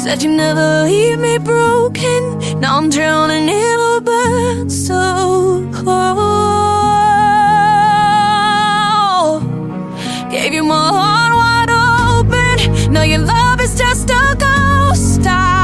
Said you'd never leave me broken. Now I'm drowning in a bed so cold. Gave you my heart wide open. Now your love is just a ghost town.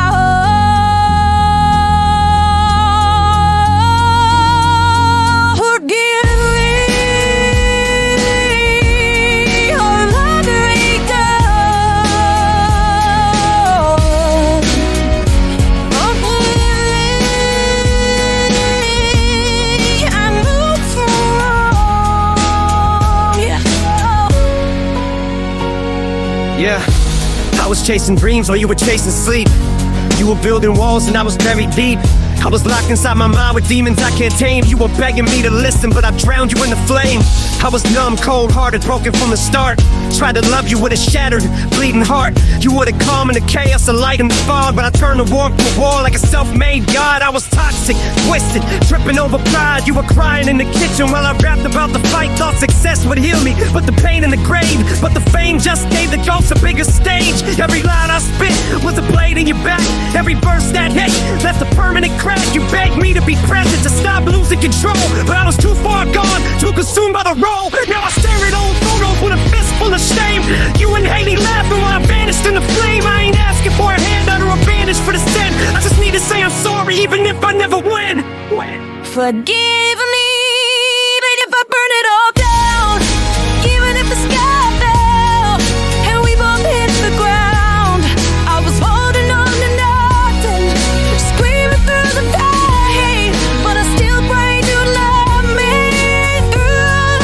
Yeah, I was chasing dreams while you were chasing sleep. You were building walls and I was buried deep. I was locked inside my mind with demons I can't tame. You were begging me to listen, but I drowned you in the flame. I was numb, cold-hearted, broken from the start. Tried to love you with a shattered, bleeding heart. You were the calm in the chaos, a light in the fog. But I turned the warmth to a wall like a self-made god. I was toxic, twisted, tripping over pride. You were crying in the kitchen while I rapped about the fight. Thought success would heal me, but the pain in the grave. But the fame just gave the ghost a bigger stage. Every line I spit was a blade in your back. Every verse that hit left a permanent crack. You begged me to be present, to stop losing control. But I was too far gone, too consumed by the role. Now I stare at old photos with a fist full of shame. You and Haley laughing while I vanished in the flame. I ain't asking for a handout or a bandage for the sin. I just need to say I'm sorry even if I never win. Forgive me, even if I burn it all down. Even if the sky fell and we both hit the ground. I was holding on to nothing, screaming through the pain. But I still pray you love me through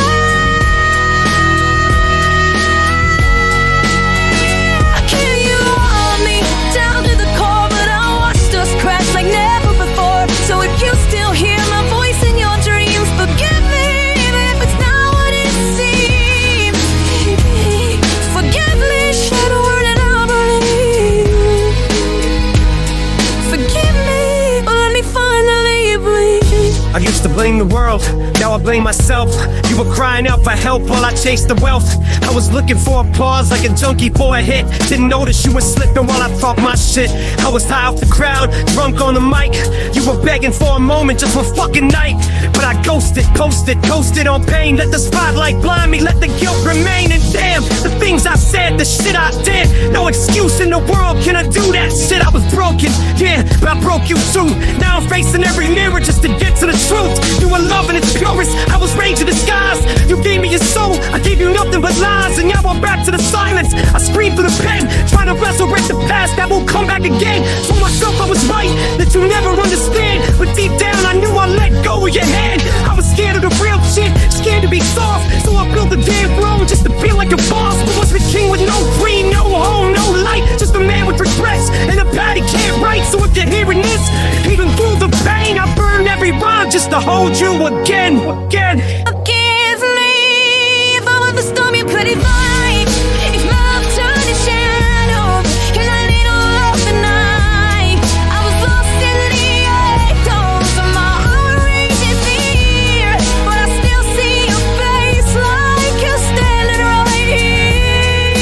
that. Can you hold me down to the core? But I watched us crash like never before. So if you still hear my voice in your dreams, forgive me, even if it's not what it seems. Forgive me, shed a word and I'll believe. Forgive me, but let me finally bleed. I used to blame the world, now I blame myself. You were crying out for help while I chased the wealth. I was looking for applause like a junkie for a hit. Didn't notice you were slipping while I talked my shit. I was high off the crowd, drunk on the mic. You were begging for a moment, just one fucking night. But I ghosted, coasted on pain. Let the spotlight blind me, let the guilt remain. And damn, the things I said, the shit I did. No excuse in the world, can I do that shit? I was broken, yeah, but I broke you too. Now I'm facing every mirror just to get to the truth. You were love in its purest, I was rage in disguise. You gave me your soul, I gave you nothing but lies. And now I'm back to the silence, I scream through the pen, trying to resurrect the past that won't come back again. Told myself I was right, that you never understand. But deep down I knew I let go of your hand. I was scared of the real shit, scared to be soft. So I built a damn throne just to feel like a boss. But was the king with no dream, no home, no light. Just a man with regrets, and a bad he can't write. So if you're hearing this, even through the pain, I burn every rhyme just to hold you again. Forgive me if I was the storm you put in light. If love turned to shadow, and I need all of the night. I was lost in the echoes of my own rage and fear. But I still see your face like you're standing right here.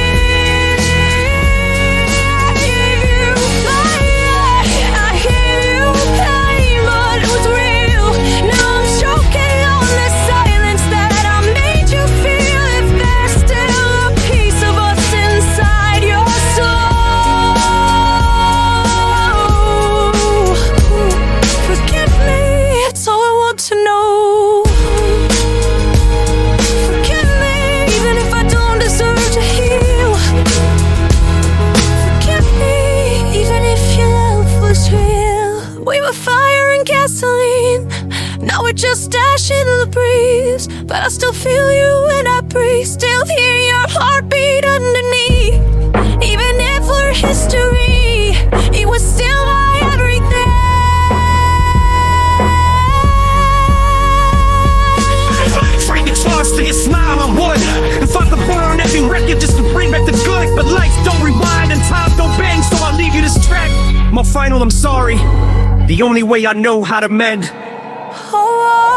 I hear you pain, but it was real. Now I'm choking on the silence that I made you feel. If there's still a piece of us inside your soul, forgive me, it's all I want to know. Forgive me, even if I don't deserve to heal. Forgive me, even if your love was real. We were fire and gasoline, now we're just ash in the breeze. But I still feel you when I breathe, still hear your heartbeat underneath. Even if we're history, it was still my everything. If I trade the chance to your smile, I would. If I could burn every record just to bring back the good. But life don't rewind and time don't bend, so I'll leave you this track. My final I'm sorry, the only way I know how to mend. Oh,